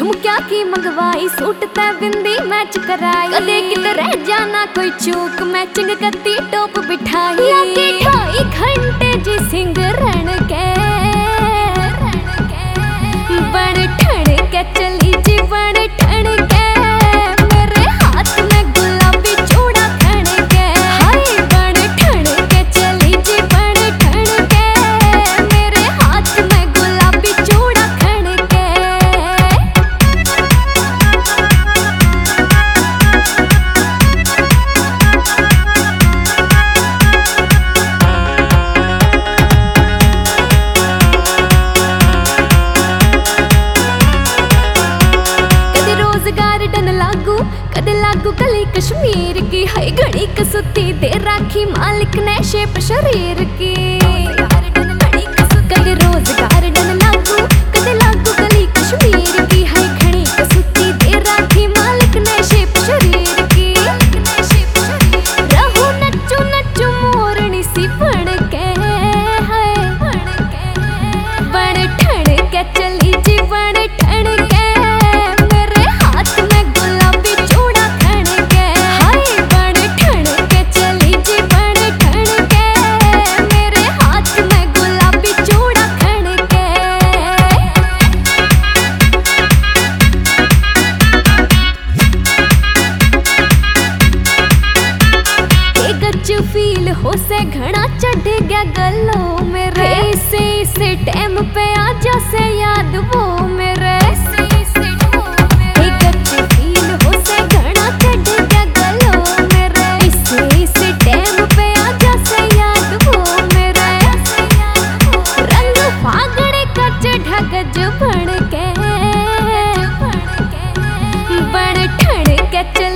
झुमकिया की मंगवाई, सूट ते बिंदी मैच कराई। कदे किते रह जाना कोई चूक, मैचिंग कत्ती टोप बिठाई। लागे 2.5 घंटे जी सिंगरण के बड़ ठण के चली जी बड़ ठण के। मेरे हाथ में गुलाबी चूड़ा खण के, हाय बड़ ठण के चली जी बड़ ठण के। मेरे हाथ में गुलाबी चूड़ा खण के। गार्डन लागू कदे लागू कली कश्मीर की, है घड़ी कसुती दे राखी मालिक ने शेप शरीर की। कदे रोज गार्डन लागू कदे लागू कली कश्मीर की, है घड़ी कसुती दे राखी मालिक ने शेप शरीर की। रहू नचू नचू मोरनी सी बन के, है बड़ ठण के चली जी बड़ ठण के। फील हो से घना चढ़ गया गलों मेरे, इसे टाइम पे आजा से याद वो मेरे। फील हो से घना चढ़ गया गलों मेरे, इसे टाइम पे आजा से याद वो मेरे। रंग फागड़े का चढ़ा गज बन के बड़ ठण के